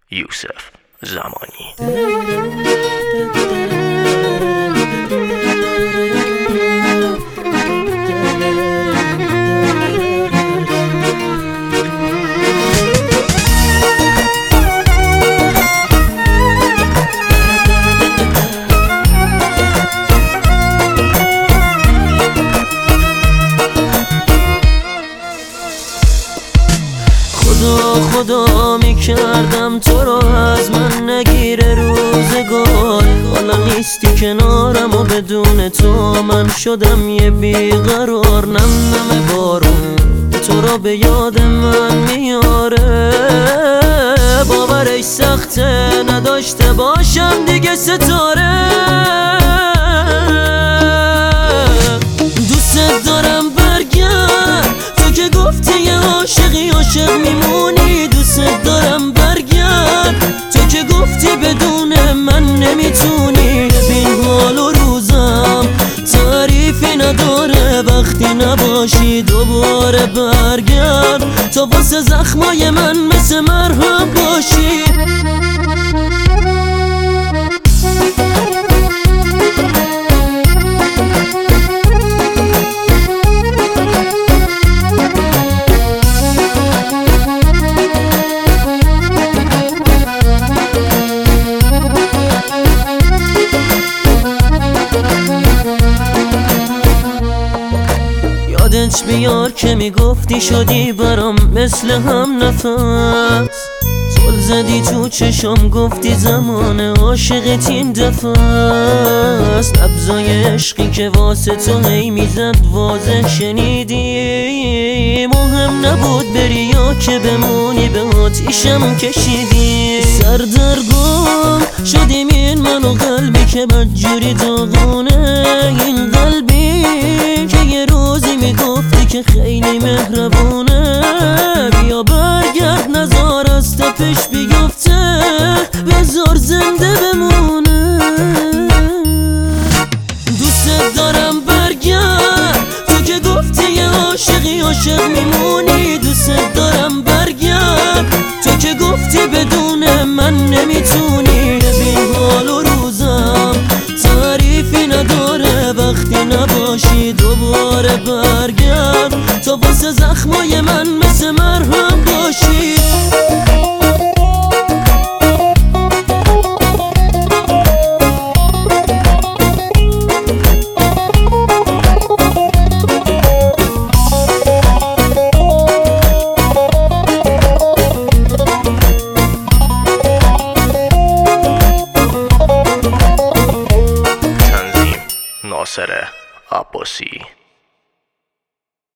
یوسف زمانی. خدا میکردم تو رو از من نگیره روزگار. حالا نیستی کنارم و بدون تو من شدم یه بیقرار. نم بارون تو رو به یاد من میاره، باورش سخته نداشته باشم دیگه ستاره. دوست دارم برگرد، تو که گفتی یه عاشقی عاشق میمونی. دوست دارم برگرد، تو که گفتی بدون من نمیتونی. ببین حال و روزم تعریفی نداره، وقتی نباشی دوباره برگرد تا واسه زخمای من مثل مرهم باشی. یادت بیار که میگفتی شدی برام مثل هم نفس. زل زدی تو چشم گفتی زمان عاشقت این دفعه است. نبضای عشقی که واسه تو هی میزد واضح شنیدی. مهم نبود بری یا که بمونی، به آتیشم کشیدی. سردرگم شدیم این من و قلبی که بدجوری داغونه. این قلبی که یه روزی میگفتی که خیلی مهربونه. بیا برگرد نزار از تپش بیفته، بذار زنده بمونه. دوست دارم برگرد، تو که گفتی یه عاشقی عاشق میمونی. دوست دارم برگرد، تو که گفتی بدون من نمیتونی. ببین حال و روزم تعریفی نداره، وقتی نباشی دوباره برگرد تا واسه زخمای من مثل مرهم باشی. ناصر عباسی.